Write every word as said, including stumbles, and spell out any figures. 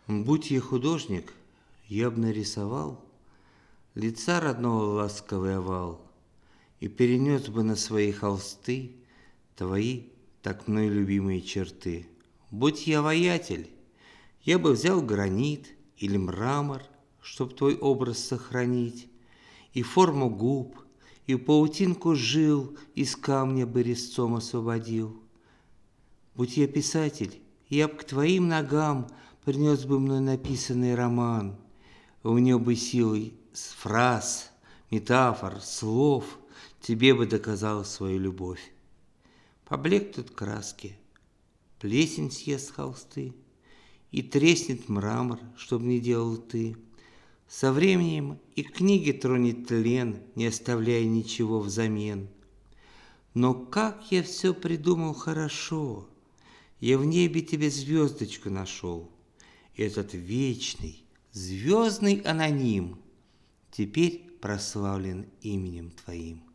Будь я художник, я б нарисовал лица родного ласковый овал и перенес бы на свои холсты твои так мной любимые черты. Будь я воятель, я бы взял гранит или мрамор, чтоб твой образ сохранить, и форму губ, и паутинку жил из камня бы резцом освободил. Будь я писатель, я б к твоим ногам принес бы мной написанный роман. В нем бы силой фраз, метафор, слов тебе бы доказал свою любовь. Поблекнут краски, плесень съест холсты, и треснет мрамор, чтоб не делал ты. Со временем и книги тронет тлен, не оставляя ничего взамен. Но как я все придумал хорошо! Я в небе тебе звездочку нашел. Этот вечный, звездный аноним теперь прославлен именем твоим.